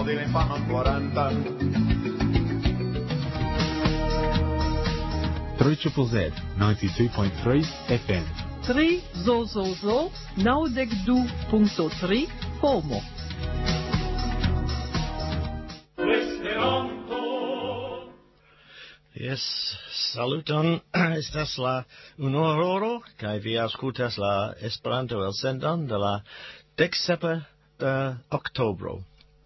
soldi ne fanno 40. 3ZZZ 92.3 FM 3 zo 92.3 Como. Yes, saluton, estas la unua horo, kaj vi aŭskultas la Esperanto elsendon de la 17 de oktobro.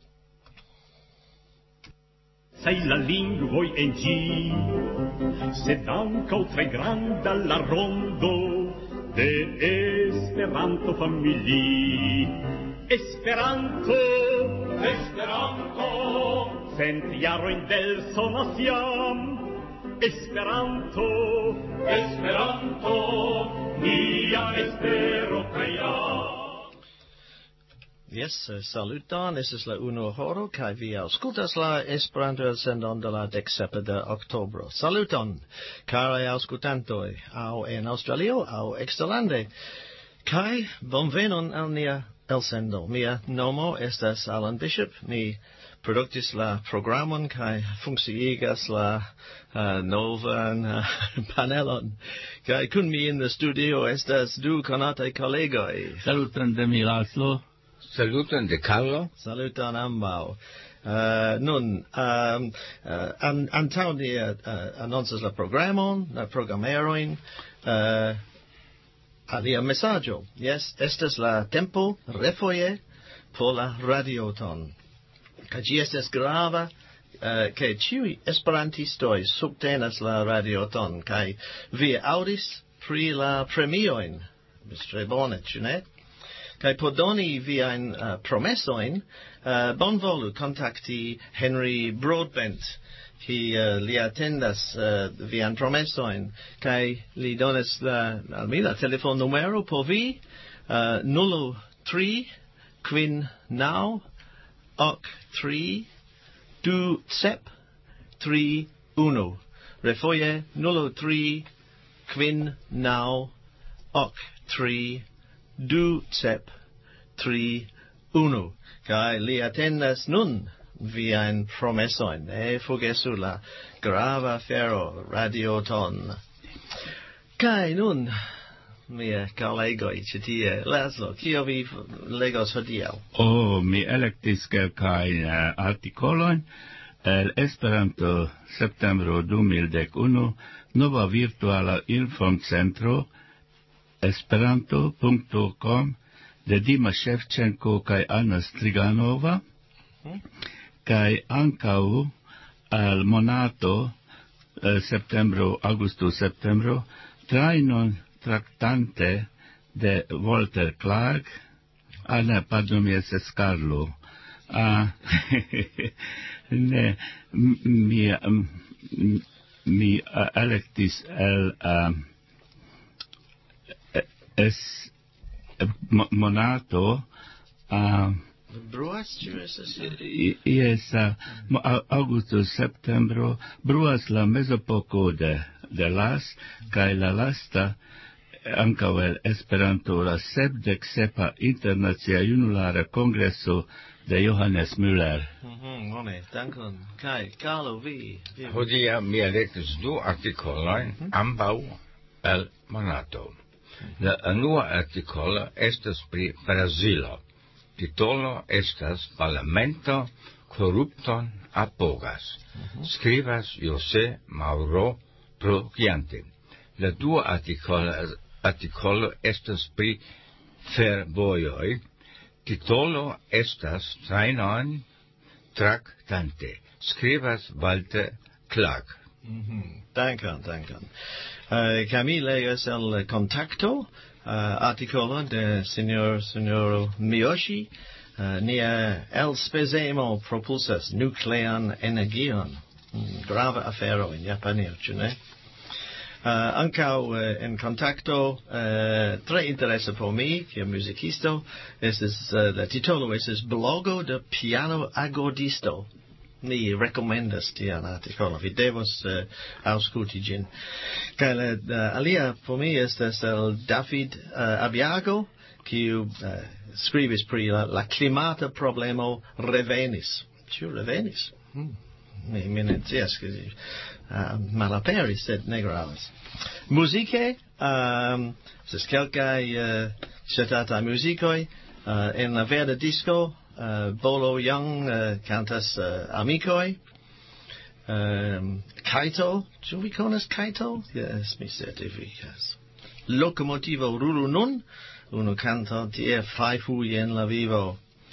Sai la lingvoj en ĝi, sed ankaŭ tre granda la rondo de Esperanto-familii. Esperanto, cent jarojn del sonas jam. Esperanto, nia espero kaj jam. Yes, saluton, estas la unua horo, kaj vi aŭskultas la Esperanto elsendon de la 17 de oktobro. Saluton, karaj aŭskultantoj, aŭ en Aŭstralio, aŭ eksterlande, kaj bonvenon al nia elsendo. Mia nomo estas Alan Bishop, mi produktis la programon kaj funkciigas la novan panelon. Kaj kun mi in the studio estas du konataj kolegoj. Saluton de mi Laslo. Saluton de Carlo. Saluton ambaŭ. Nun, antaŭ ni anoncas la programon, la programerojn, alia mesaĝo. Yes, estas la tempo refoje por la radioton. Kaj ĝi estas grava, ke ĉiuj esperantistoj subtenas la radioton, kaj vi aŭdis pri la premiojn. Tre bone, ĉu ne? Kaj por doni viajn promesojn, bonvolu kontakti Henry Broadbent, li atendas vian promesojn, kaj li donas al mi la telefonnumero por vi, 03 59 3 2 7 3 1. Refoje 03 59 3 2 7 3 1. Kaj li atendas nun viajn promesojn. Ne forgesu la grava afero radioton. Kaj nun, mia kolegoj ĉi tie, Laszlo, kio vi legos hodiaŭ? Mi elektis kelkajn artikolojn el Esperanto septembro 2011, nova virtuala informcentro esperanto.com de Dima Shevchenko kaj Anna Striganova, kaj ankaŭ al monato aŭgusto-septembro trajnon traktante de Walter Clark. Ne, pardon, mi estas Carlo. Ne, mi elektis el monato Bruas, ĉu estas? Yes, aŭgusto-septembro bruas la mezepoko de Las, kaj la lasta ankaŭ el Esperanto, la 77. Internacia Junulara Kongreso de Johannes Müller. Bone, dankon. Kaj Carlo, vi? Hodiaŭ mi elektis du artikolojn, ambaŭ el monato. La unua artikolo estas pri Brazilo. Titolo estas Parlamento korupton apogas. Skribas José Mauro Trogiante. La dua artikolo estas pri fervojoj. Titolo estas Trajnon traktante. Skribas Walter Clark. Dankon. Kaj mi legas el Kontakto, artikolo de Sinjoro Miyoshi, nia elspezemo propulsas nuklean energion. Grava afero en Japanio, ĉu ne? Ankaŭ en Kontakto, tre interesa por mi, kiel muzikisto, la titolo estas Blogo de piano agordisto. Mi rekomendas tian artikolon. Vi devos aŭskulti ĝin. Kaj la alia por mi estas el David Abiago, kiu skribis pri la klimata problemo revenis. Ciu revenis. Mi mencias, che malaperis, sed ne gravas. Musicae, ses quelcae citatai musicoi, en la verda disco, Bolo Young cantas Amicoi, Kaito, ciu vi conas Kaito? Yes, mi certificas. Locomotivo Ruru Nun, uno canto tie faifu en la vivo.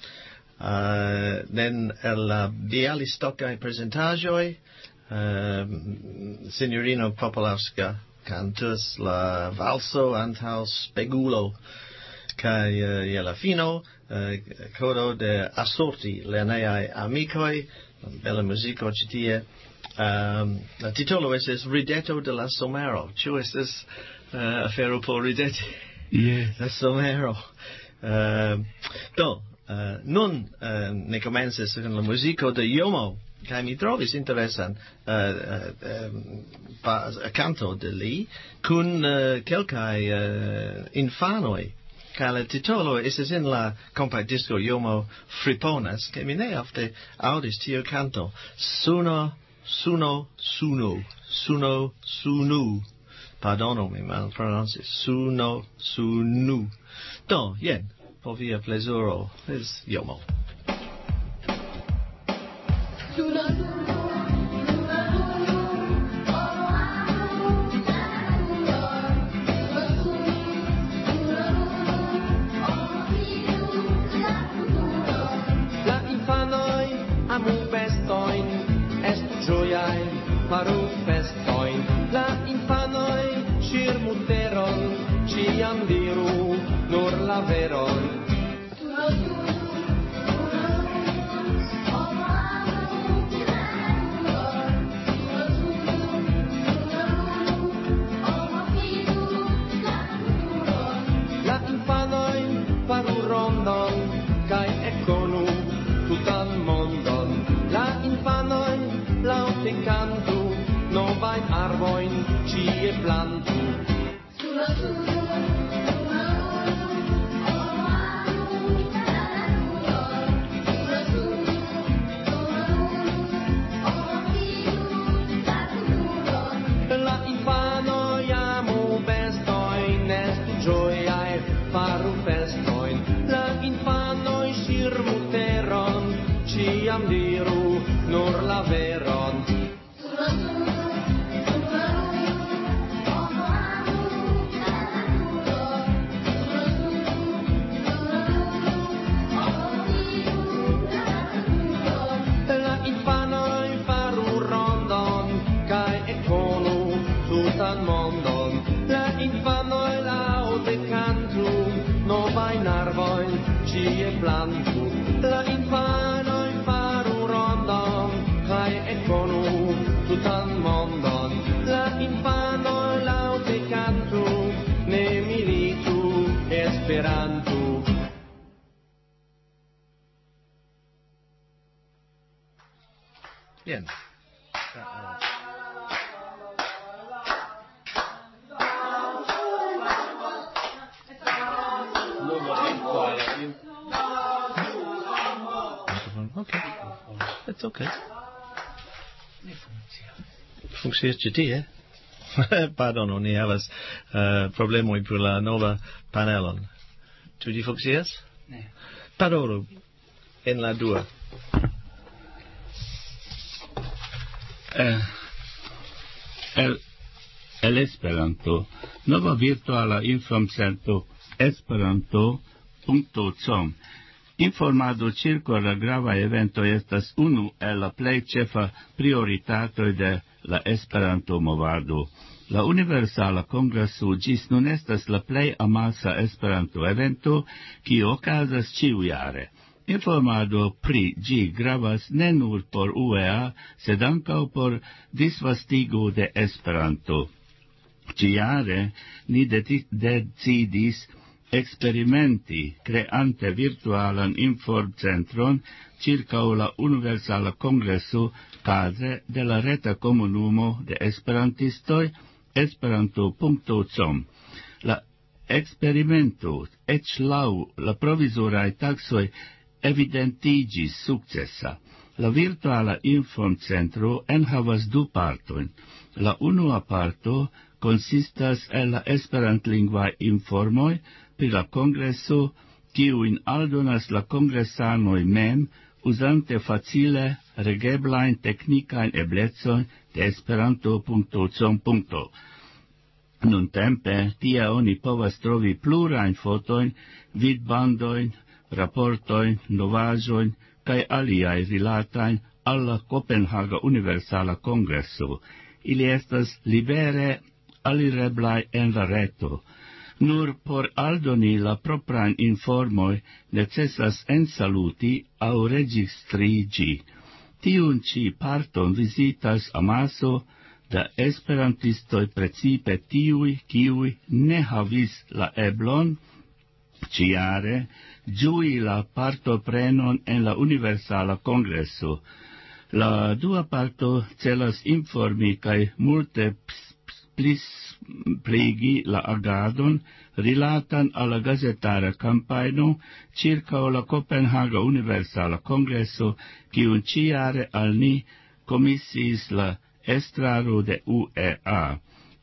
Then el Bialystocai presentagioi, Signorino Popolowska cantus la valso antau spegulo, kai la fino, codo de assorti leneai amicoi, bella musico citie. La titolo es Rideto de la Somero. Ciu estes afero por rideti? Yes. La Somero. Nun ne comences con la musico de Yomo, kai mi trovis interesan canto de li, kun kelkai infanoi. Kai la titolo estes in la compact disco Yomo Friponas, ke mi ne ofte audis tio canto. Suno, sunu. Pardono, mi malprononcis. Sunu. Jen. For via plesuro is Yomo. La infanoi amu bestoin, est gioiai paru festoin. La infanoi cirmuteron, ciam diru nur la veron. La infanoi faru rondon, kai econu tutan mondon. La infanoi laute cantu, novain arvoin cie plantu. La infanoi amu bestoin, est gioiae faru festoin. La infanoi cirmuteron, ciam diru nur la veron. La infanoi faru rondon, kai econu tutan mondon. La infanoi laute cantu, novain arvoin cie plantu. La infanoi faru rondon, kai econu tutan mondon. La infanoi laute cantu, ne militu esperantu. Bien. Okay. It's okay. Funkcias ĉi tie. Pardono, ni havas problemoj pri la nova panelon. Ĉu ĝi funkcias? Ne. Parolu en la dua. El Esperanto, nova virtuala informcentro esperanto.com. Informado circa la grava evento estas unu el la plej ĉefa prioritatoj de la Esperanto movado. La Universala Kongreso ĝis nun estas la plej amasa Esperanto evento, kiu okazas ĉiujare. Informado pri ĝi gravas ne nur por UEA, sed ankaŭ por disvastigo de Esperanto. Ĉiare ni decidis experimenti creante virtualan informcentron circa la Universala Kongreso case de la reta comunumo de esperantistoi esperanto.com. La experimento ec lau la provisorai taxoi evidentigis successa. La virtuala informcentro enhavas du partojn. La unua parto consistas el la esperantlingvaj informoj pri la kongreso, kiujn aldonas la kongresanoj mem, uzante facile regeblajn teknikajn eblecojn de Esperanto.com. Nuntempe tie oni povas trovi plurajn fotojn, vidbandojn, raportojn, novaĵojn kaj aliaj rilatajn al la Kopenhaga Universala Kongreso. Ili estas libere alireblaj en la reto. Nur por aldoni la proprajn informoj necesas ensaluti aŭ registriĝi. Tiun ĉi parton vizitas amaso da esperantistoj, precipe tiuj, kiuj ne havis la eblon ĉiare ĝui la partoprenon en la Universala Kongreso. La dua parto celas informi kaj multe pligi la agadon rilatan al la gazetara campaigno circa la Copenhaga Universala Kongreso, kiun ĉiare al ni komisis la estraro de UEA.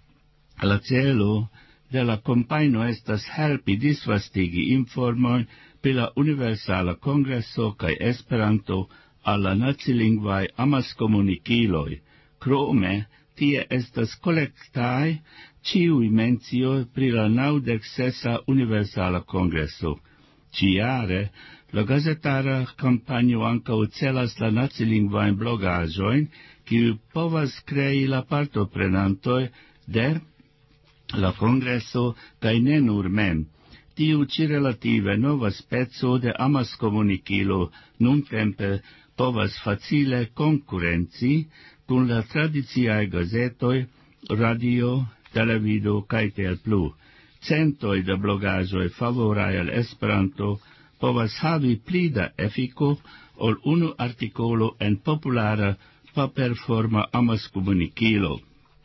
La celo de la campaigno estas helpi disvastigi informojn pri la Universala Kongreso kaj Esperanto al la nacilingvaj amaskomunikiloj. Krome, tie estas kolektaj ĉiuj mencioj pri la 96. Universala Kongreso. Ĉiare, la gazetara kampanjo ankaŭ celas la nacilingvajn blogaĵojn, kiuj povas krei la partoprenantoj de la kongreso kaj ne nur mem. Tiu ĉi relative nova speco de amaskomunikilo nuntempe povas facile konkurenci kun la tradiciaj gazetoj, radio, televido kaj tiel plu. Centoj de blogaĵoj favoraj al Esperanto povas havi pli da efiko ol unu artikolo en populara paperforma amaskomunikilo.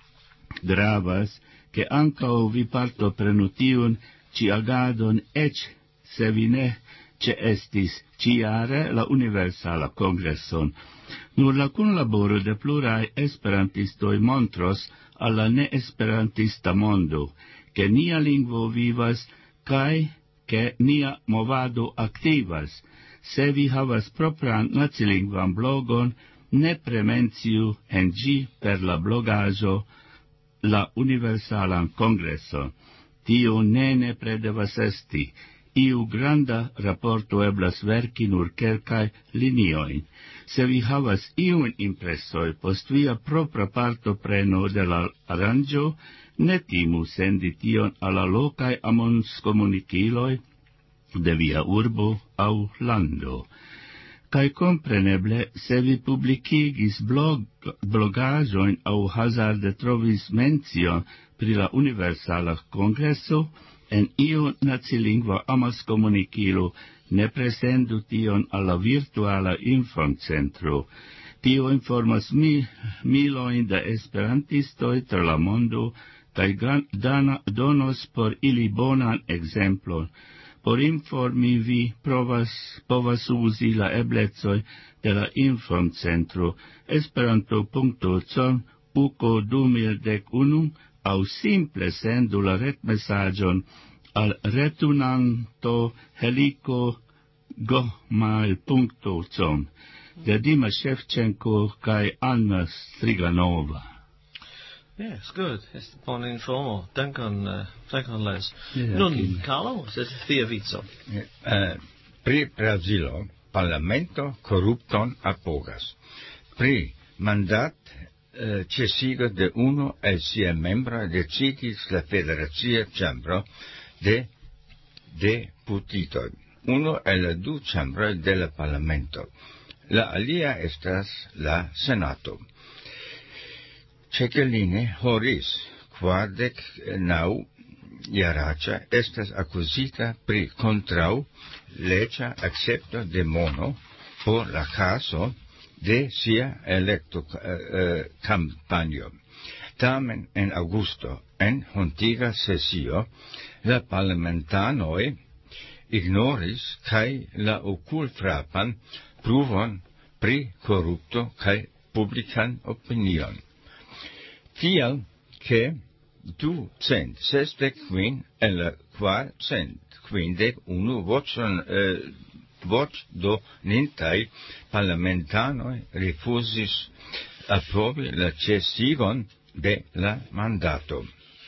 Gravas, ke ankaŭ vi partoprenu tiun ĉi agadon, eĉ se vi ne ĉeestis ĉiare la Universala Kongreson. Nur la kunlaboro de pluraj esperantistoj montros al la neesperantista mondo, ke nia lingvo vivas kaj ke nia movado aktivas. Se vi havas propran nacilingvan blogon, ne premenciu en ĝi per la blogaĵo la Universalan Kongreson. Tio ne nepre devas esti. Iu granda raporto eblas verki nur kelkaj liniojn. Se vi havas iun impresoj post via propra partopreno de la aranĝo, ne timu sendi tion al la lokaj amaskomunikiloj de via urbo aŭ lando. Kaj kompreneble, se vi publikigis blogaĵojn aŭ hazarde trovis mencion pri la Universala Kongreso, en iu nacilingva amaskomunikilo ne presendu tion al la virtuala informcentro. Tio informas milojn da esperantistoj tra la mondo kaj donos por ili bonan ekzemplon. Por informi vi povas uzi la eblecoj de la informcentro Esperanto.com /UKO2011 aŭ simple sendu la retmesaĝon al retunanto heliko@gmail.com de Dima Shevchenko kaj Anna Striganova. Yes, good. It's bon informo. Dankon, Les. Nun, Carlo, c'est via vico. Pri Brazilo, parlamento corrupton apogas. Pri mandat cesigo de uno el sia membro decidis la Federacia Ĉambro de Deputitoj. Uno el la du ĉambroj de la parlamento. La alia estas la Senato. Cekeline Horis, 49-jaraĉa, estas akuzita pri kontraŭ leĝa akcepto de mono por la kaso de sia elektokampanjo. Tamen en aŭgusto, en hontiga sesio, la parlamentanoj ignoris kaj la okulfrapan pruvon pri corrupto cae publican opinion. Tial che 265 el la 451 voc donintai parlamentanoi refusis approbi la cessigon de la mandato.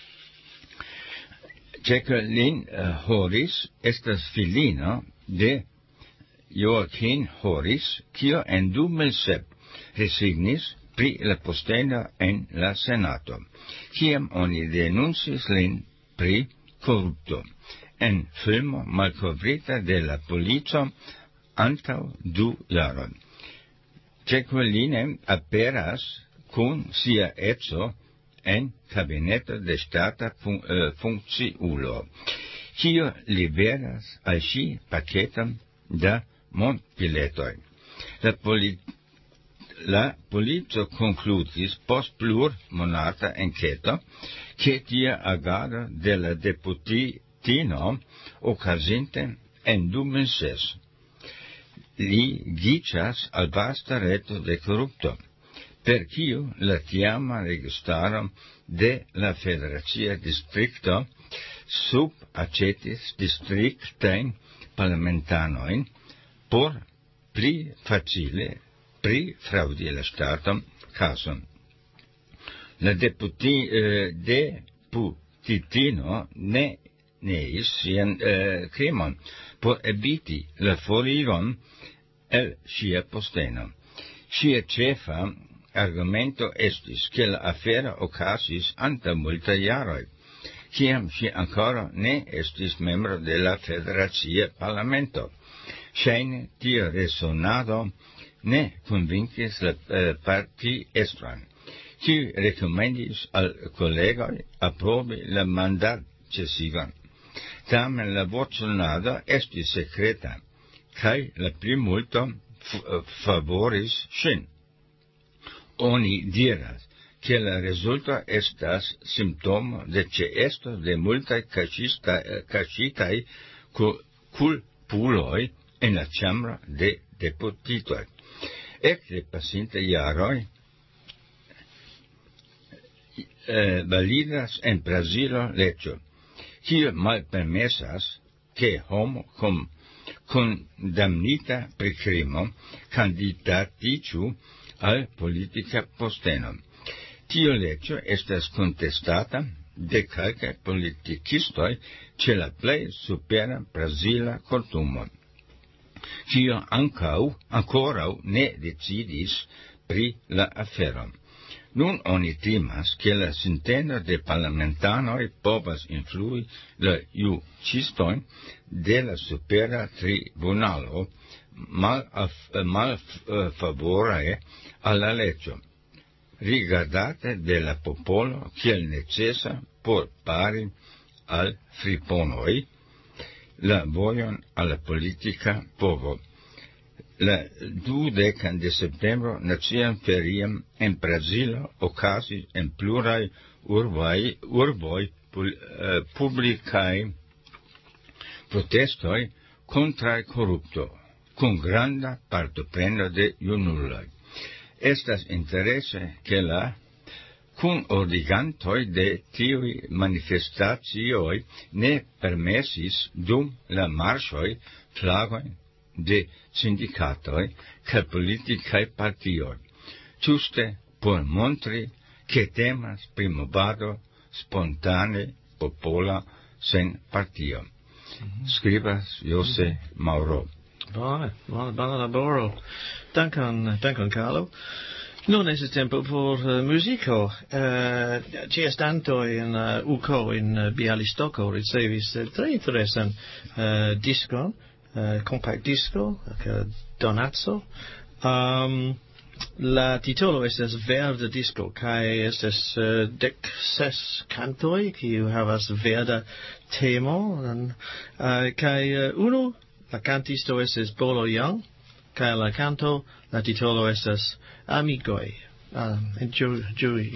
Jacqueline Horis estas filino de Joaquin Horis, quio en 2007 resignis pri la posteno en la Senato, kiam oni denuncis lin pri corrupto, en filmo malcovrita de la polico antau 2 jaron. Jacqueline aperas kun sia etzo en cabineto de stata funkciulo, kio liveras al ŝi paketon da montbiletoj. La polico concludis post plurmonata enqueto che tia agado de la deputitino ocasinte en 2006 ligiĝas al vasta reto de corrupto, per kiu la tiama registaro de la federacia distrikto subaĉetis distriktajn parlamentanojn por pli facile pri fraudi la ŝtaton cason. La deputitino ne neis sian krimon por eviti la forigon el ŝia posteno. Ŝia ĉefa argumento estis ke la afero okazis antaŭ multaj jaroj, kiam ŝi ankoraŭ ne estis membro de la federacia parlamento. Ŝajne tia resonado ne convinkis la partiestron, kiuj rekomendis al kolegoj aprobi la mandatĉesigon. Tamen la voĉdonado estis sekreta, kaj la plimulto favoris ŝin. Oni diras, ke la rezulto estas simptomo de ĉeesto de multaj kaŝitaj kulpuloj en la ĉambro de deputitoj. Ekde pasintaj jaroj validas en Brazilo leĝo, kiu malpermesas ke homo kondamnita pri krimo kandidatiĝu al politika posteno. Tiu leĝo estas kontestata de kelkaj politikistoj ĉe la plej supera brazila kortumo, kiu ankoraŭ ne decidis pri la afero. Nun oni timas, ke la sinteno de parlamentanoj povas influi la juĝistojn de la supera tribunalo malfavore al la leĝo, rigardate de la popolo kiel necesa por pari al friponoj la vojon al la politika povo. La 20 de septembro nacian ferian en Brazilo okazis en pluraj urboj publikaj protestoj kontraŭ korupto, kun granda partopreno de junuloj. Estas interese ke la kunordigantoj de tiuj manifestacioj ne permesis dum la marŝoj flagojn de sindikatoj kaj politikaj partioj, ĝuste por montri ke temas pri movado spontane popola sen partio. Skribas Jose Mauro. Bona laboro. Dankon, Carlo. Nun es tempo por musico. Ĉeestanto en UK in Bialystoko ricevis tre interesan diskon, compact disco, Donazzo. La titolo estas verda disco, kaj estas 16 kantoj, kiu havas verda temo, kaj unu, la cantisto estas Bolo Young, kaj la canto, la titolo estas Amigoj. Enjoy.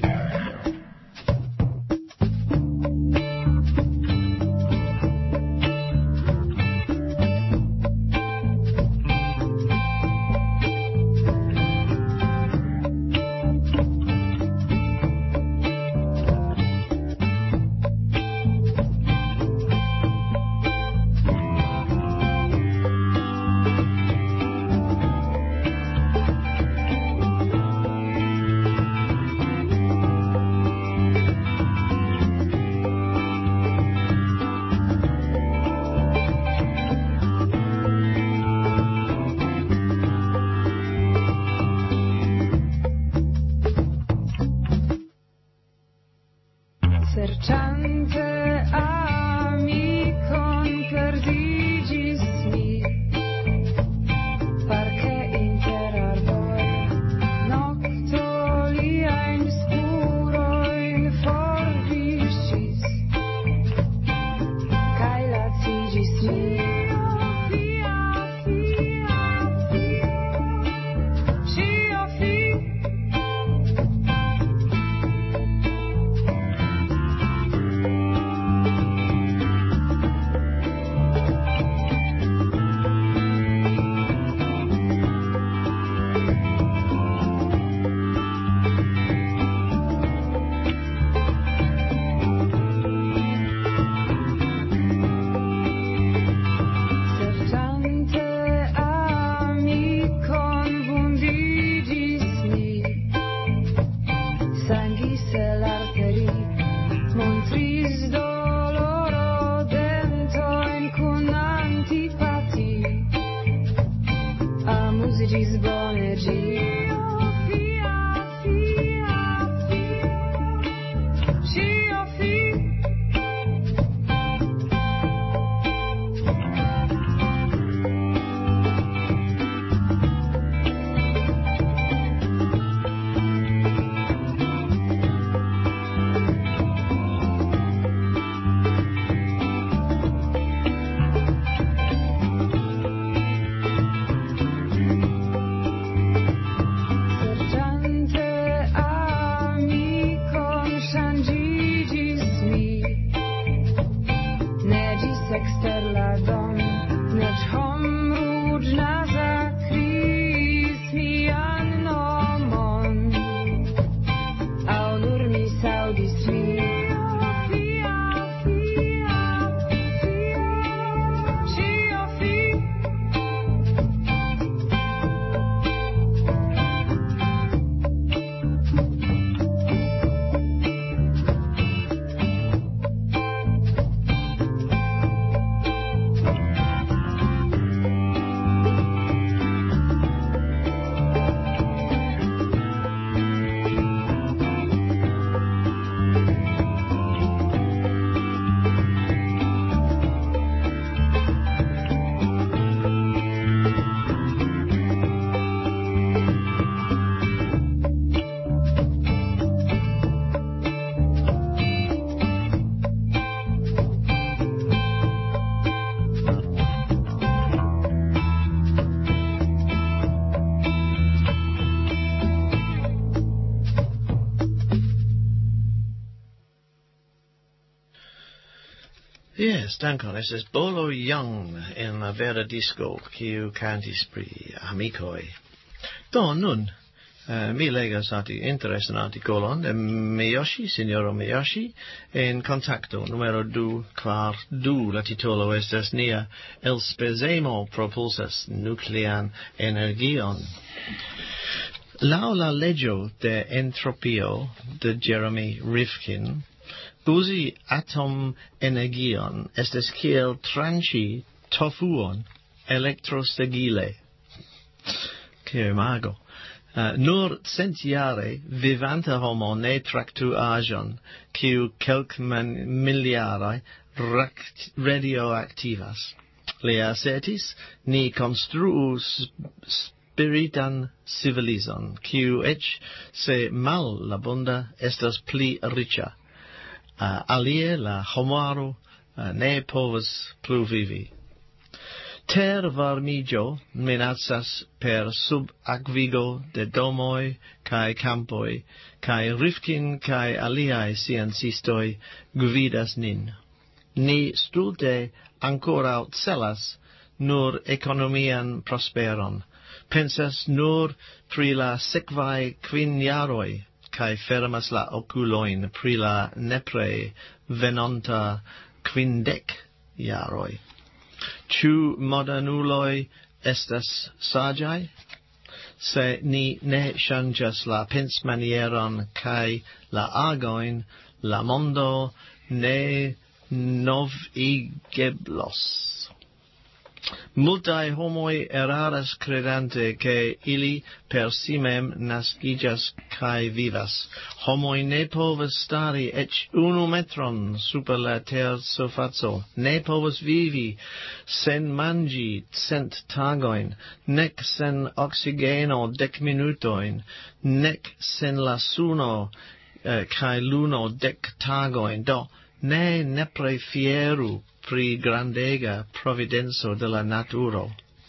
exterladon, nec hom rudna zakris mi an nomon, aunur mi saudis mi. Yes, dankon. Estes Bolo Young in la vera disco, kiu cantis pri amicoi. Do, nun, mi legas interesan articolon de Miyoshi, signoro Miyoshi, en contacto numero 242, la titolo estes nia elspezemo propulsas nuclean energion. Lau la legio de entropio de Jeremy Rifkin, usi atom energion estes kiel tranchi tofuon electrostegile. Che imago. Nur centiare vivanta homo ne tractu agion, kiu kelk miliare radioactivas. Li assertis, ni construu spiritan civilizon, kiu ec se mal labunda estas pli riĉa. Alie la homaro ne povas plu vivi. Ter varmigio minacas per subakvigo de domoi kai campoi, kai Rifkin kai aliai sciencistoi gvidas nin. Ni stulte ancora celas nur economian prosperon, pensas nur pri la sekvaj 5 jaroj, kai fermas la oculoin pri la nepre venonta 50 jaroj. Ĉu modernuloj estas saĝaj? Se ni ne ŝanĝas la pensmanieron kaj la agojn, la mondo ne novigeblos. Multae homoi eraras credante che ili per si mem nascigas cae vivas. Homoi ne povas stari ec 1 metron super la ter surfaco, ne povas vivi sen mangi 100 tagoin, nec sen oxigeno 10 minutoin, nec sen la suno cae luno 10 tagoin. Do, ne nepre fieru pri grandega providenzo de la naturo.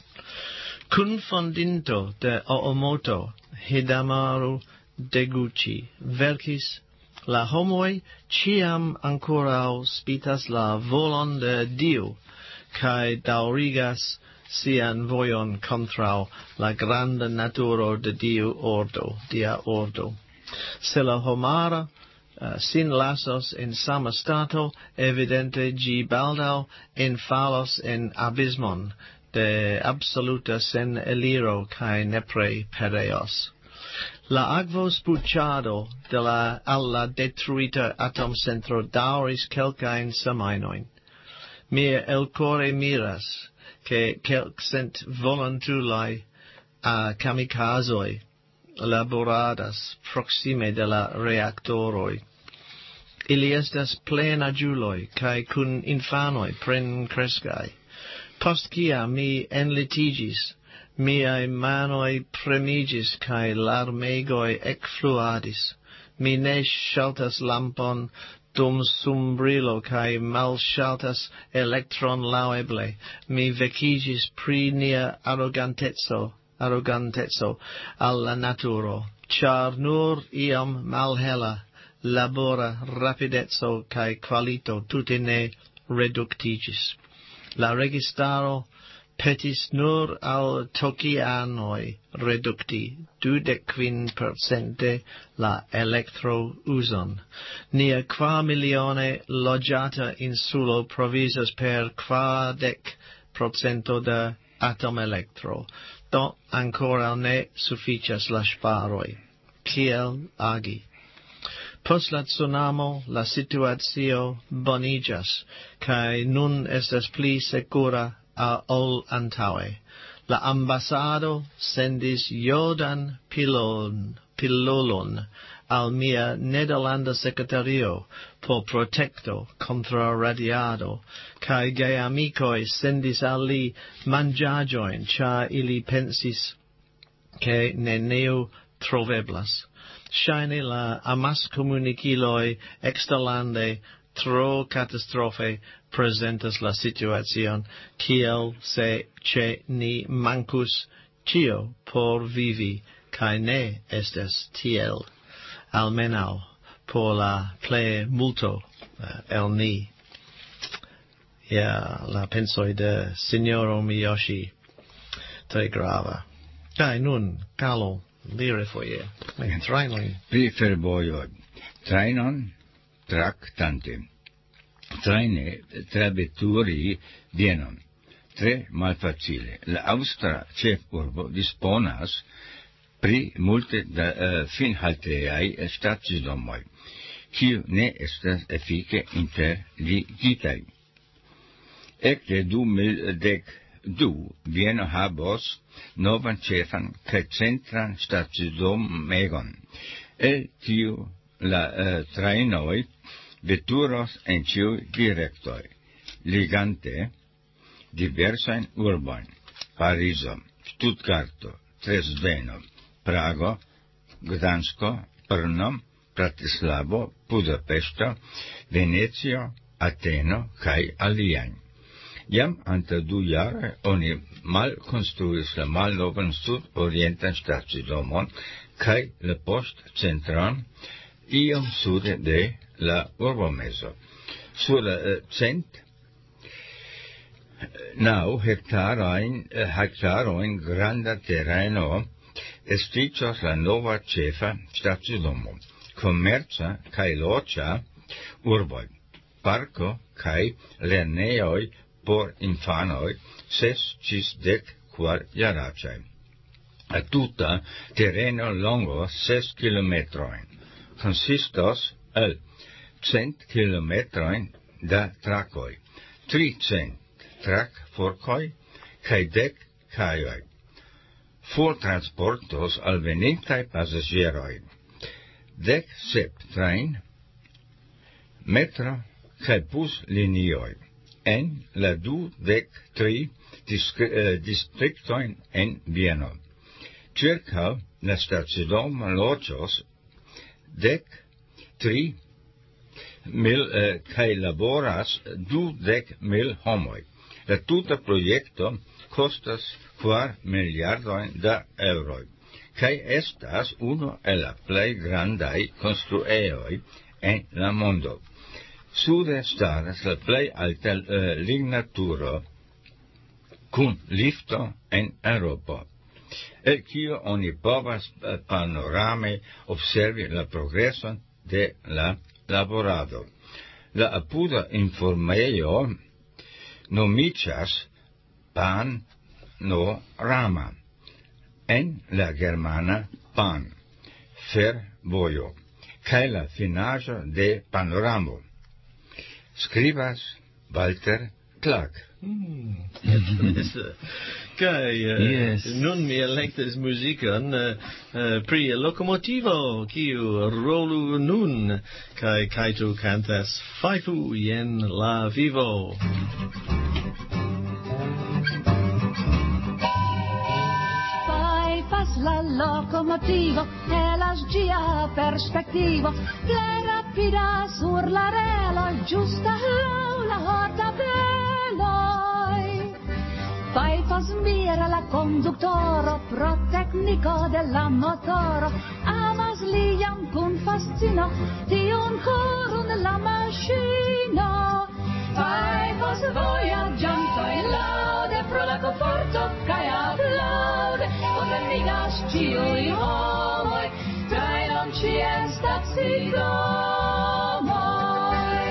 Cun fondinto de Oomoto, Hidamaru Deguchi, verkis, la homoi ciam ancorau spitas la volon de Dio, cae daurigas sian vojon contrau la granda naturo de dia ordo. Se la homara sin lasos en sama stato, evidente gi baldau enfalos en abismon de absoluta sen eliro cae nepre pereos. La agvo spuchado de alla detruita atomcentro dauris kelkain semainoin. Mia elcore miras, che kelkcent volontulai kamikazoi laboradas proxime de la reactoroi. Ili estas plenaĝuloj kaj kun infanoj plenkreskai. Post kia mi enlitiĝis, miaj manoj premiĝis kaj larmegoj ekfluadis. Mi ne ŝaltas lampon dum sumbrilo kaj malŝaltas elektron laŭeble. Mi vekiĝis pri nia aroganteco al la naturo, char nur iom malhela labora rapidezo cae qualito tute ne reductigis. La registaro petis nur al Tokianoi reducti 25% la elektro uzon. Nia 4 milione loĝata insulo provizas per 40% de atomelektro. Do ancora ne suficias la ŝparoj. Kiel agi? Post la tsunamo la situacio boniĝas, kaj nun estas pli sekura ol antaŭe. La ambasado sendis jodan pilolon al mia Nederlanda sekretario por protekto kontraŭ radiado, kaj geamikoj sendis al li manĝaĵojn, ĉar ili pensis ke neniu troveblas. Ŝajne la amaskomunikiloj eksterlande tro katastrofe presentas la situacion, kiel se ĉe ni mankus ĉio por vivi, kaj ne estas tiel, almenaŭ por la plej multo el ni. Ja, la pensoj de Sinjoro Miyoshi tre grava. Kaj nun, Carlo, lire foje. Trajnoj. Pri fervojoj. Trajnon traktante. Trajne traveturi dienon. Tre malfacile. La aŭstra ĉefurbo disponas pri multe da finhalteaj stacidomoj, kiu ne estas efike interligitaj. Ekde 2012 Vieno havos novan ĉefan kaj centran stacidomegon. El tiu la trajnoj veturos en ĉiuj direktoj, ligante diversajn urbojn: Parizo, Stuttgarto, Dresdeno, Prago, Gdansko, Brno, Bratislavo, Budapeŝto, Venecio, Ateno kaj aliajn. Jam antaŭ 2 jaroj oni malkonstruis la malnovan sud-orientan stacidomon kaj la poŝtcentron iom sude de la urbomezo. Sur la 109 hektarojn granda tereno estiĝos la nova ĉefa stacidomo, komerca kaj loĝa urboj, parko kaj lernejoj por infanoj 6 ĝis 10 jaraĉaj. La tuta tereno longo 6 kilometrojn. Consistos el 100 kilometrojn da trakoj, 300 trakforkoj kaj 10 kajoj. Fortransportos al venintaj pasaĝeroj, 17 trajn, metro kaj buslinioj en la 23 distriktojn en Vieno. Ĉirkaŭ la stacidomo loĝos 13,000 kaj laboras 20,000 homoj. La tuta projekto kostas 4 miliardojn da eŭroj kaj estas unu el la plej grandaj konstruejoj en la mondo. Sude staras la plej alta ligna turo kun lifto en Eŭropo, el kiu oni povas panorame observi la progreson de la laborado. La apuda informejo nomiĝas Panorama, en la germana pan, fervojo, kaj la finaĵo de panoramo. Skribas Walter Clark. Kaj Yes. nun mi elektas muzikon pri lokomotivo, kiu rolu nun, kaj tu kantas fajfu jen la vivo. La locomotivo è la sgia perspectivo, plej rapida sur la relo, ĝusta laŭ la hortabeloj. Fajfas mira la konduktoro pro tekniko de la motoro, amas li jam kun fascino tiun koron la maŝino. Fajfas vojaĝantoj ciui homoi, kai non ci estas domoi.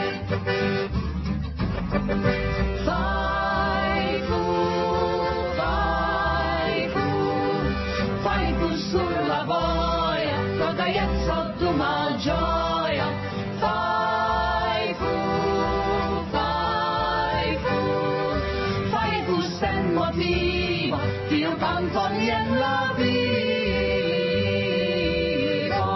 Faifu sur la voia, pro gaiezza du malgioia. Faifu sen motivo, tiu canton ien la vivo.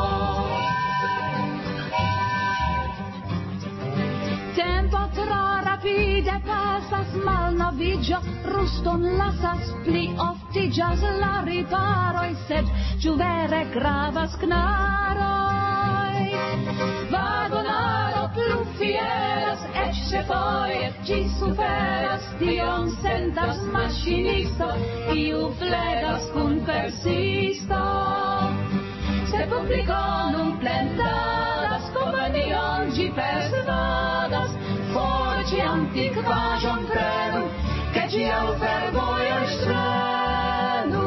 Tempo tro rapide pasas, malnovigio ruston lasas, pli oftigas la riparoi, sed ciu vere gravas knaroi. Vagonaro plu fieras, ec se foie ci suferas, tion sentas machinisto, iu flegas cun persisto. Se publico nun plentadas, comedion gi persuadas, for ci antiquagion prenu, che ci au per voia strenu.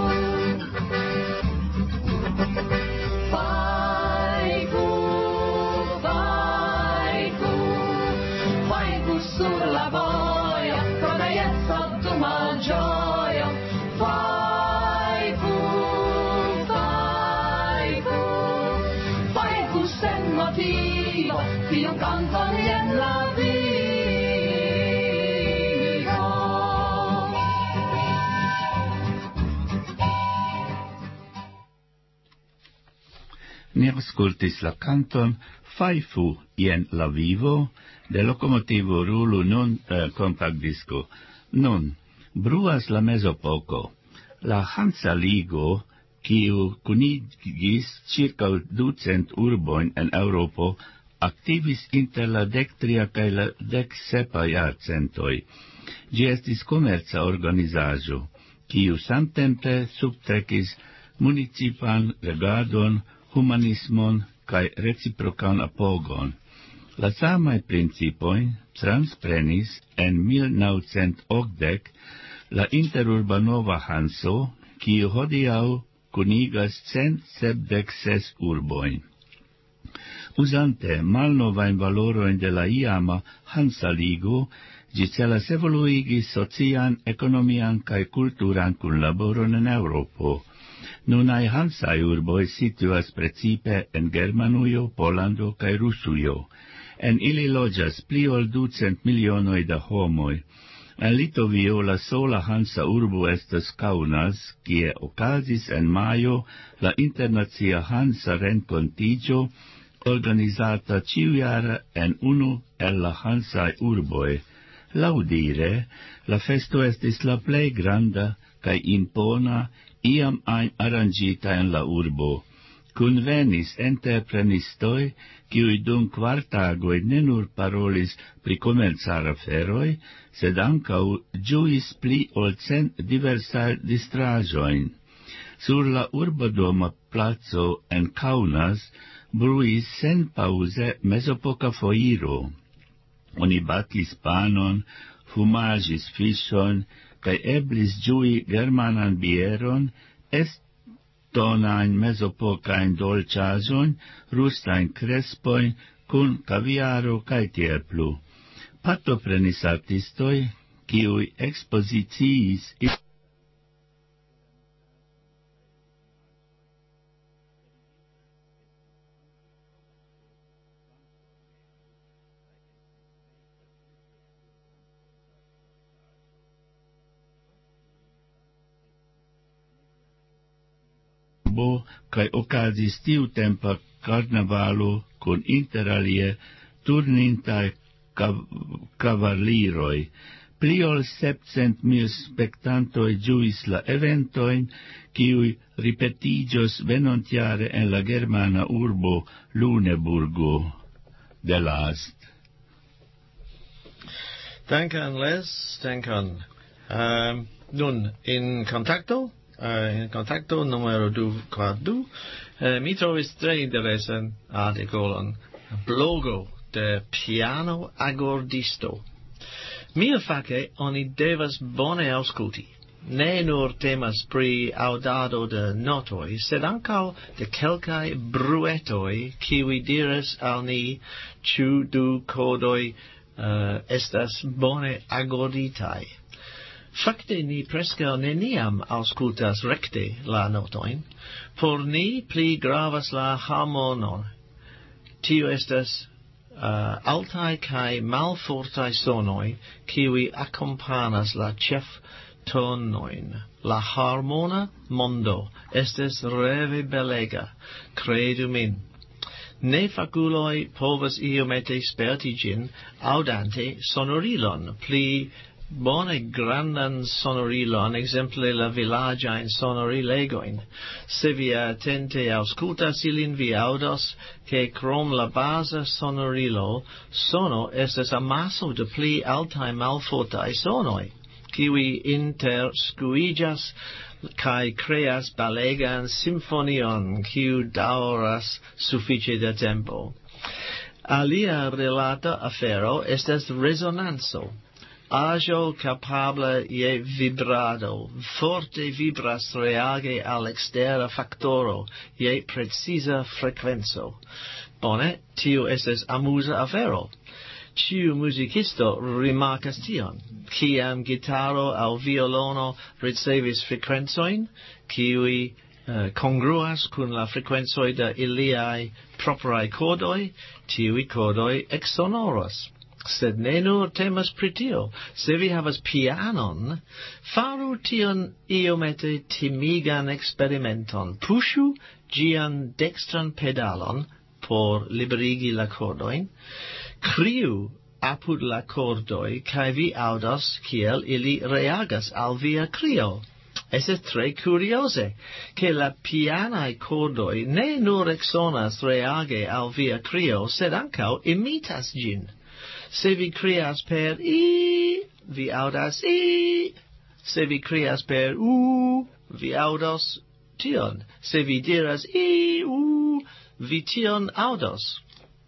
Faifu sur la voia, pro gaiezza du malgioia. Faifu sen motivo, tiu canton ien la vivo. Ni ascoltis la canton Faifu ien la vivo de Locomotivo Rulu non compact disco. Non, bruas la mesopoco. La Hansa Ligo, kiu kunigis circa 200 urboin en Europo, activis inter la 13 kaj la 17 jarcentoj. Ĝi estis komerca organizaĵo, kiu samtempe subtekis municipan regadon, humanismon kaj reciprokan apogon. La samaj principoj transprenis en 1980 la interurba Nova Hanso, kiu hodiaŭ kunigas 176 urbojn. Uzante malnovajn valorojn de la iama Hansa Ligo, ĝi celas evoluigi socian, ekonomian kaj kulturan kunlaboron en Eŭropo. Nunaj Hansaj urboj situas precipe en Germanujo, Pollando kaj Rusujo. En ili loĝas pli ol 200 milionoj da homoj. En Litovio la sola Hansa urbo estas Kaunas, kie okazis en majo la internacia Hansa renkontiĝo, organizata ĉiujare en unu el la Hansaj urboj. Laŭdire, la festo estis la plej granda kaj impona iam ajn aranĝita en la urbo. Kunvenis entreprenistoj, kiuj dum 4 tagoj ne nur parolis pri komercaj aferoj, sed ankaŭ ĝuis pli ol 100 diversaj distraĵojn. Sur la urbodoma placo en Kaunas bruis senpaŭze mezopoka foiro. Oni batis panon, fumaĝis fiŝon, kaj eblis ĝui germanan bieron, estonajn mezopokajn dolĉaĵojn, rusajn krespojn kun kaviaro kaj tiel plu. Partoprenis artistoj, kiuj ekspoziciis kaj okazis tiutempa karnavalo kun interalie turnintaj kavaliroj. Pli ol 700.000 spektantoj ĝuis la eventojn, kiuj ripetiĝos venontjare en la germana urbo Luneburgo de last. Dankon, Les, dankon. Nun, in contacto numero 242, mi trovis tre interesan artikolon, blogo de piano agordisto. Mia face oni devas bone aŭskulti. ne nur temas pri audado de notoi, sed ancao de kelkai bruetoi, kiwi diras al ni, ciu du codoi estas bone agorditai. Fakte ni presca neniam auscultas recte la notoin, por ni pli gravas la harmonon. Tio estas altai kai malfortai sonoi, kiwi accompanas la chef tonoin. La harmona mondo estes reve belega, credu min. Ne faculoi povas iomete sperti gin, audante sonorilon, pli bone grandan sonorilon, exemple la villagiain sonorilegoin. Se vi attente auscultas ilin, vi audos che crom la basa sonorilo, sono estes amaso de pli altai malfortai sonoi, kiwi interscuigas kai creas balegan symphonion, kiu dauras suffice de tempo. Alia relata afero estes resonanzo. Ajo capable je vibrado, forte vibras reage al extera factoro, je precisa frequenzo. Bone, tio estes amusa afero. Ciu musicisto rimarcas tion, ciam gitaro au violono ricevis frequenzoin, kiui congruas cun la frequenzoi de iliai proprae cordoi, tiui cordoi exsonoras. Sed ne nur temas pri tio. Se vi havas pianon, faru tion iomete timigan experimenton. Pushu gian dextran pedalon por liberigi la cordoin, criu apud la cordoi, cae vi audos kiel ili reagas al via crio. Estes tre curiose, che la pianae cordoi ne nur exonas reage al via crio, sed ancao imitas gin. Se vi crias per I, vi audas I. Se vi crias per U, vi audos tion. Se vi diras I, U, vi tion audos.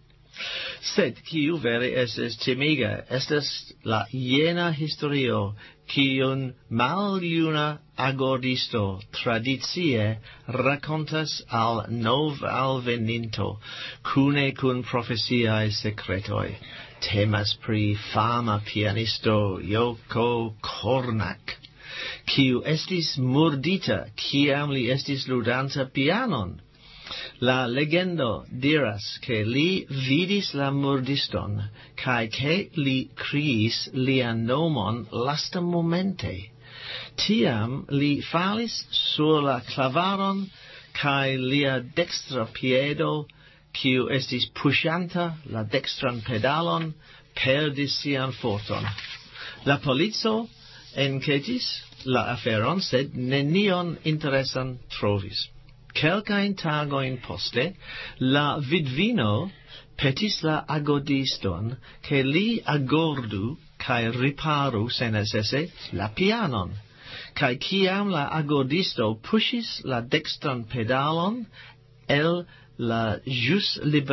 Sed, kiu vere estes timiga, estes la jena historio, kiun maljuna agordisto tradicie racontas al nov alveninto, cune cun profesiae secretoi. Temas pri fama pianisto Yoko Kornak, kiu estis murdita kiam li estis ludanta pianon. La legendo diras che li vidis la murdiston, cae che li criis lian nomon lasta momente. Tiam li falis sur la clavaron, cae lia dextra piedo, kiu estis pushanta la dextran pedalon, perdis sian forton. La polico enquetis la aferon, sed nenion interesan trovis. Kelkain tagoin poste, la vidvino petis la agordiston, che li agordu cae riparu se necesse la pianon. Cae ciam la agordisto pushis la dextran pedalon, el la jus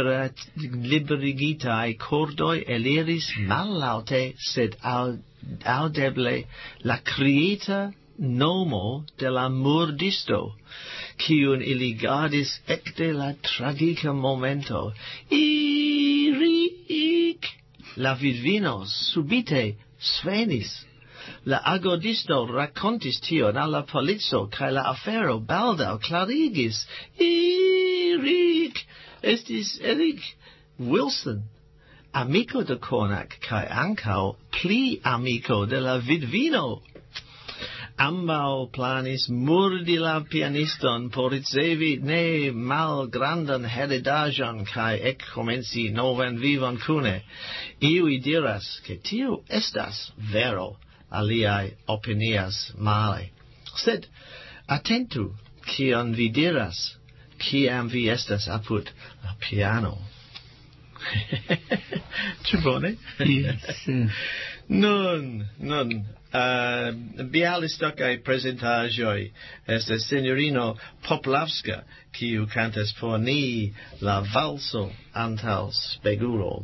liberigitae cordoi eliris mallaute, sed audeble la crieta nomo de la murdisto, cium ili gardis ecte la tragica momento. Iric! La vidvino subite svenis. La agordisto racontis tion alla polico, cae la afero baldau clarigis. Eric! Estis Eric Wilson, amico de Kornak, cae ancao pli amico de la vidvino. Ambau planis murdi la pianiston por ricevi ne malgrandan heredajon cae ec comenci novan vivon cune. Iui diras che tio estas vero, aliai opinias male. Sed attentu cion vi diras, ciam vi estas apud la piano. Ĉu bone? Yes. Nun, bialistocai presentagioi estes signorino Poplavska, kiu cantas por ni la valso antal spegulo.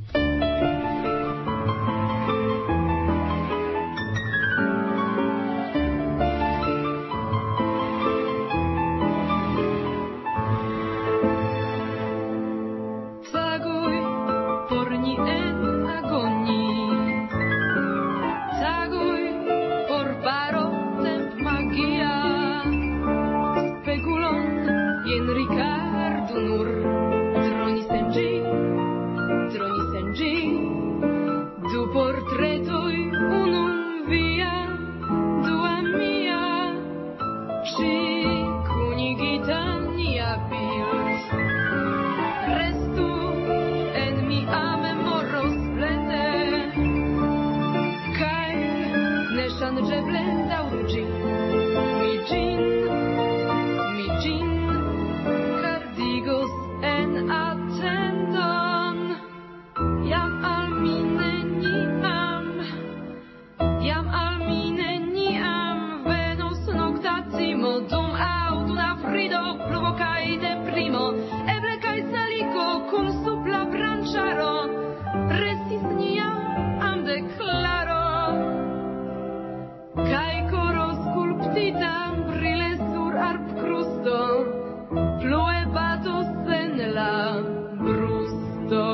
eble daŭru mi ĝin kardigos en atendon, jam al mi neniam venos nokta timo, dum aŭtuna frido, pluvo kaj deprimo, eble kaj saliko kun sub la branĉaro, restis nia amdeklaro, kaj koro skulptita brile sur arbkrusto, plue batos en la brusto.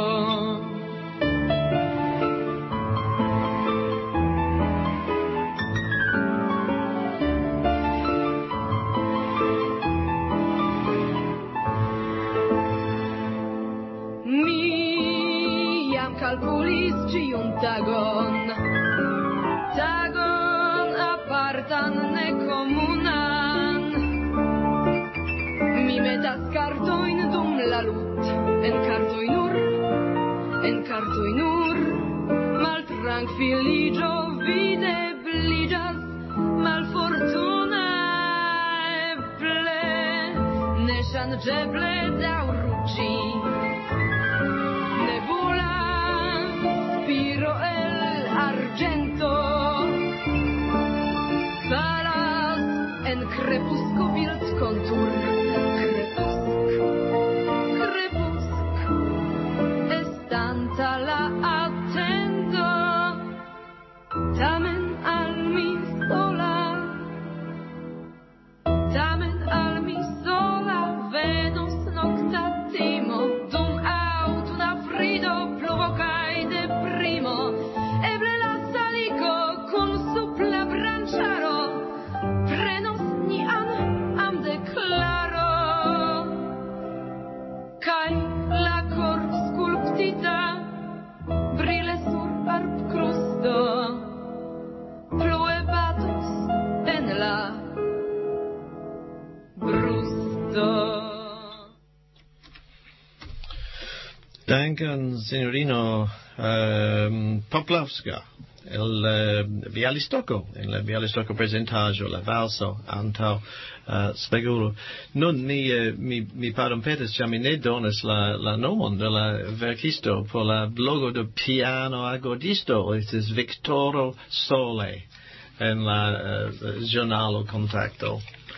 Kalkulis ĉiun tagon apartan nekomunan. Mi metas kartojn dum la lut, en kartoj nur maltrankviliĝo videbliĝas, malfortuna eble neŝanĝeble daŭru ĝi. El argento falas en krepusko bildkontur, krepusk estanta la atento, tamen al mi sola venos nokta timo, dum aŭtuna frido, pluvo kaj deprimo, eble la saliko kun sub la branĉaro prenos nian amdeklaro, kaj la kor skulptita brile sur arbkrusto, plue batos en la brusto. Danken, signorino Poplawska, il Bialystoko presentaggio, la valso, antau spegulo. Nun mi parumpetis, ĉar mi ne donas la nomon de la verkisto por la blogo de piano agordisto, estis Viktoro Sole en la ĵurnalo Kontakto.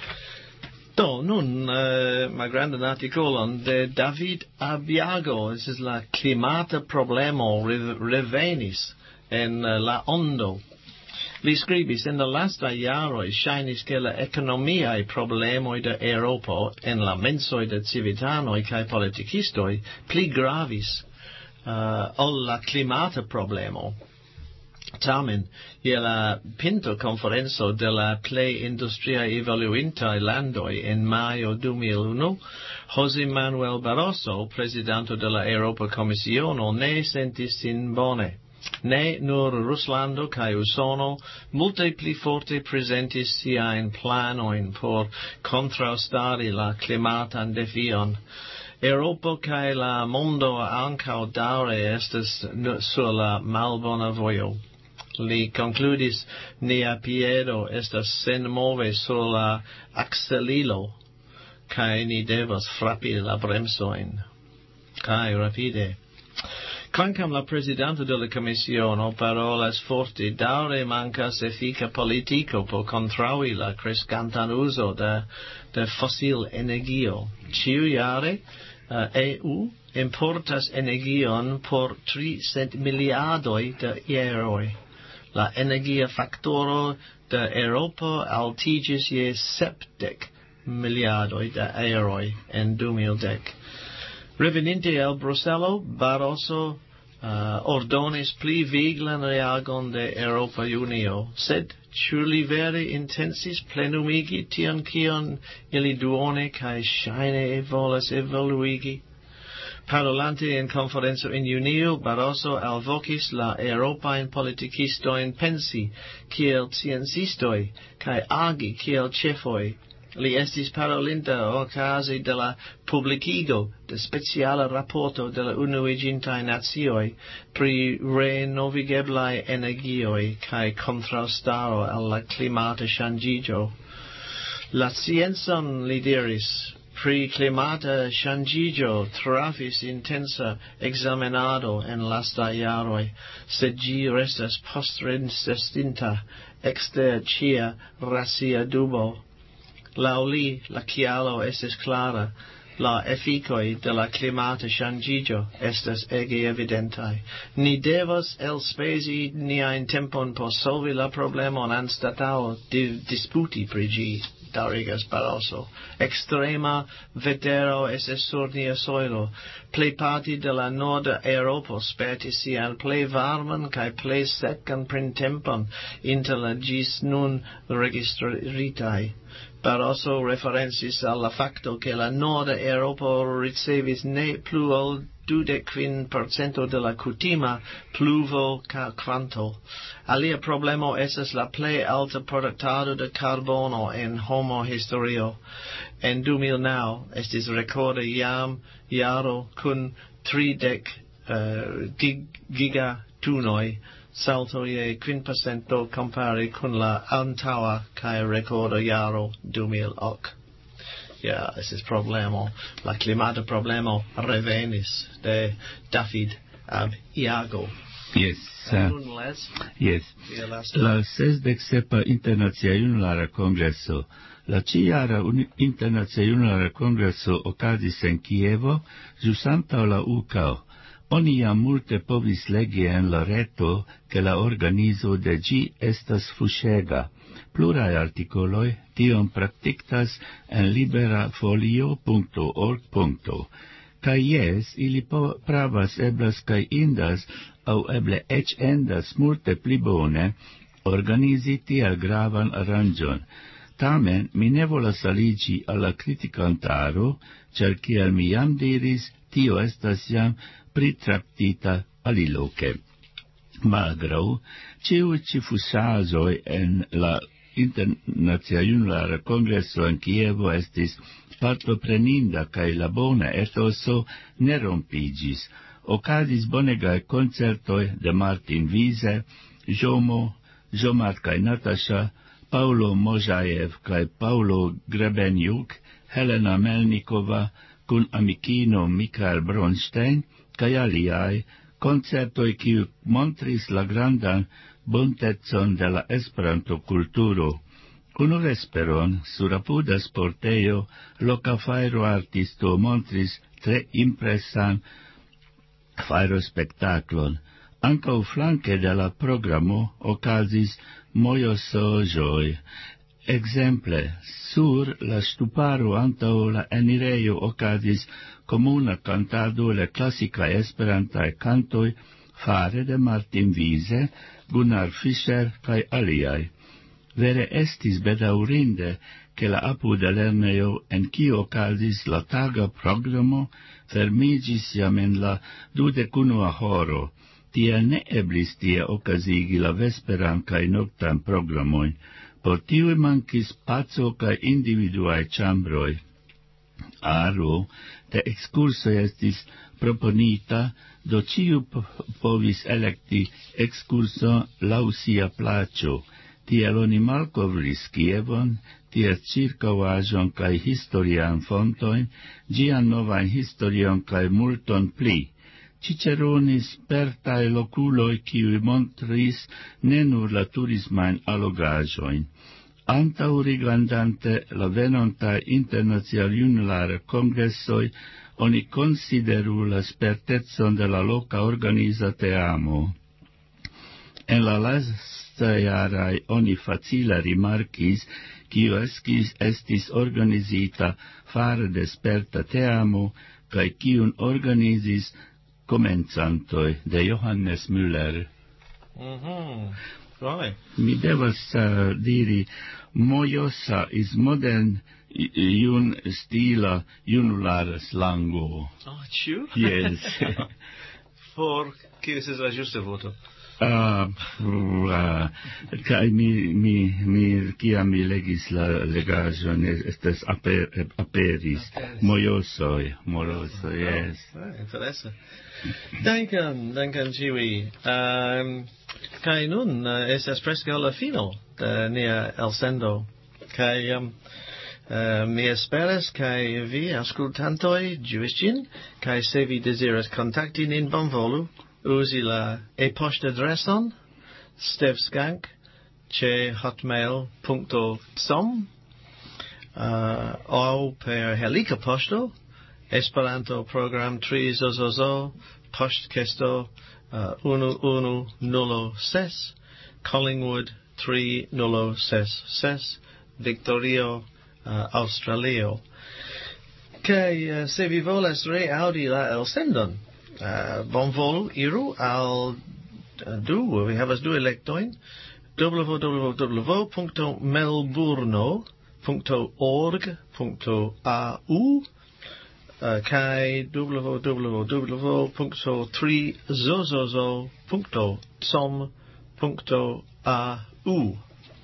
Do, nun, magrandan artikolon de David Abiago, es la klimata problemo revenis en la ondo. Li skribis, en la lasta jaroj ŝajnis ke la ekonomiaj problemoj de Eŭropo en la mensoj de civitanoj kaj politikistoj pli gravis ol la klimata problemo. Tamen, je la Pinto-konferenco de la plej industria evoluintaj landoj en majo 2001, José Manuel Barroso, prezidanto de la Eŭropa Komisiono, ne sentis sin bone. Ne nur Ruslando kaj Usono multe pli forte prezentis siajn planojn por kontraŭstari la klimatan defion. Eŭropo kaj la mondo ankaŭ daŭre estas sur la malbona vojo. Li concludis, nia piedo estas senmove sur la akselilo, kaj ni devas frapi la bremsojn. Kaj rapide. Kvankam la prezidanto de la Komisiono parolas forte, daŭre mankas efika politiko por kontraŭi la kreskantan uzo de fosil energio. Ĉiujare EU importas energion por 300 miliardoj de euroj. La energia faktoro de Eŭropo altiĝis je 70 miliardoj de euroj en 2010. Reveninte el Bruselo, Barroso ordonis pli viglan reagon de Eŭropa Unio, sed ĉu li vere intencis plenumigi tion kion ili duone kaj ŝajne volas evoluigi? Parolante en konferenco en junio, Barroso alvokis la eŭropajn politikistojn pensi kiel sciencistoj kaj agi kiel ĉefoj Li estis parolinta ocasi de la publicigo de speciala rapporto de la Unuigintaj Nacioj pri renovigeblaj energioj kaj kontrastaro al la klimata ŝanĝiĝo. La sciencon, li diris, pri klimata ŝanĝiĝo trafis intensa ekzamenado en lastaj jaroj, sed ĝi restas postrestinta ekster ĉia racia dubo. Laŭ li, la kialo estis klara, la efikoj de la klimata ŝanĝiĝo estas ege evidentaj. Ni devas elspezi niajn tempon por solvi la problemon anstataŭ disputi pri ĝi, daŭrigas Barroso. Ekstrema vetero estas sur nia sojlo. Plejparti de la norda Eŭropo spertis sian plej varman kaj plej sekan printempon inter la ĝis nun registritaj. Barroso referencis al la facto che la norda Eŭropo ricevis ne plu ol 25% de la kutima pluvo kvanto. Alia problemo estas la plej alta produktado de karbono en homo historio. En 2009 estis rekorda jaro kun 30 gigatunoj, salto je 5% compare kun la antaŭa kaj rekorda jaro 2008. Ja, estis problemo. La klimata problemo revenis de David ab Iago. Yes. Yes. La 67. Internacia Junulara Kongreso. La ĉiara Internacia Junulara Kongreso okazis en Kievo ĵus antaŭ la UKAO. Oni jam multe povis legi en la reto che la organizo de ĝi estas fuŝega. Pluraj artikoloj tion praktiktas en liberafolio.org. Kaj jes, ili pravas, eblas kaj indas, aŭ eble eĉ endas multe pli bone organizi tiel gravan aranĝon. Tamen mi ne volas aliĝi al la kritikantaro, ĉar kiel mi jam diris, tio estas jam pritraktita aliloke. Malgraŭ ĉiuj ĉi fuŝaĵoj en la Internacia Junulara Kongreso en Kievo estis partopreninda kaj la bona etoso ne rompiĝis. Okazis bonegaj koncertoj de Martin Wiese, Jomo, Jomart kaj Natasha, Paulo Mojajev kaj Paulo Grebenjuk, Helena Melnikova kun amikino Mikael Bronstein kaj aliaj, koncertoj kiuj montris la grandan bontecon de la Esperanto-kulturo. Unu vesperon, sur apuda sportejo, loka fajroartisto montris tre impresan fajrospektaklon. Ankaŭ flanke de la programo okazis mojosoĵoj. Ekzemple, sur la ŝtuparo antaŭ la enirejo okazis komuna kantado de klasikaj esperantaj kantoj fare de Martin Wiese, Gunnar Fischer kaj aliaj. Vere estis bedaŭrinde, ke la apuda lernejo en kiu okazis la taga programo fermiĝis jam en la 21. horo. Tiel ne eblis tie okazigi la vesperan kaj noktan programojn. Por tiuj mankis paco kaj individuaj ĉambroj. Aro de ekskursoj estis proponita, do ĉiu povis elekti ekskurson laŭ sia plaĉo. Tiel oni malkovris Kievon, ties ĉirkaŭaĵon kaj historian fontojn, ĝian novan historion kaj multon pli. Ciceronis spertaj lokuloj, kiuj montris ne nur la turismajn allogaĵojn. Antaŭ rigardante la venontaj Internacia Junulara Kongresoj, oni konsideru la spertecon de la loka organiza teamo. En la lastjaraj oni facile rimarkis, kiu estis organizita fare de sperta teamo, kaj kiun organizis komencantoj de Johannes Müller. Right. Mi devas diri, mojosa is modern stila junulara slango. Oh, ĉu? Yes. For kiu estas la ĝusta vorto? Kai mi legis la legajon estas aperis mojoso, yes. Interesse. Dankan ĉiuj. Kai nun estas preskaŭ la fino de nia elsendo. Kai mi esperas kai vi aŭskultantoj ĝuis ĝin, kai se vi deziras kontakti nin, bonvolu uzi la e-poŝtadreson stevskank@hotmail.com aŭ per helika poŝto Esperanto program 300 poŝtkesto 1106 Collingwood 3066 Victorio Australio. Kaj se vi volas reaŭdi la elsendon, bonvolu iru al vi havas du elektojn: www.melburno.org.au kaj www.3zozozo.com.au.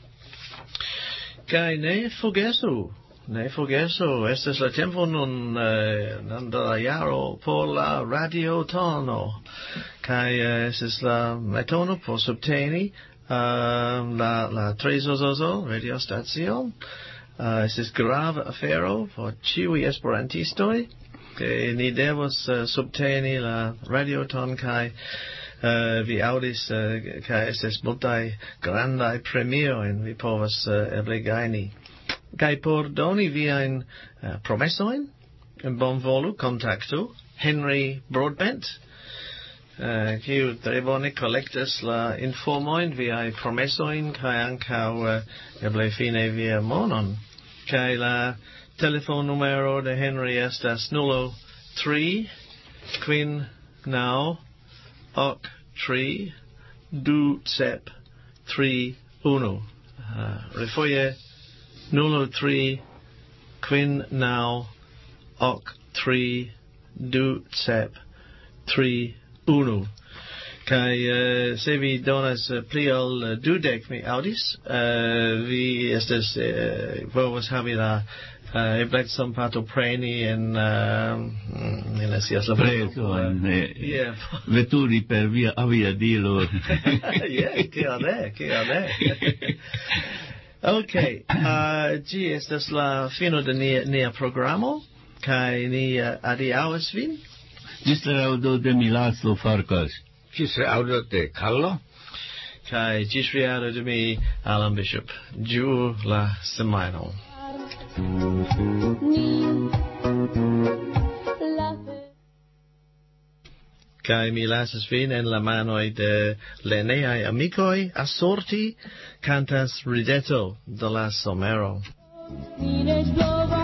Kaj ne forgesu, estas la tempo nun de la jaro por la radiotono, kaj estas la metodo por subteni la Trezozozo radiostacio. Estas grava afero por ĉiuj esperantistoj, ke ni devos subteni la radioton, kaj vi aŭdis kaj estas multaj grandaj premiojn vi povas eble gajni. Kaj por doni viajn promesojn, bonvolu kontaktu Henry Broadbent, kiu tre bone kolektas la informojn, viaj promesojn, kaj ankaŭ eble fine via monon. Kaj la telefonnumero de Henry estas 03 Queen Now Ok 3 Du Sep 3 1 refoje 03 Queen Now Ok 3 Du Sep 3 1. Kaj se vi donas pli ol 20 mi aŭdis, vi estas povas havi la eblecon partopreni en ne scias la veturi per via aviadilo. Kiel ne. Okay, ĝi estas la fino de nia programo, kaj ni adiaŭas vin. Ĝis la aŭdo de Milaslo Farkas. Ĝis la aŭdo de Carlo. Kaj ĝis reaŭdo de mi, Alan Bishop. Ĝuu la semajnon. Kaj mi lasas vin en la manoj de lerneaj amikoj. Assorti cantas rideto de la somero.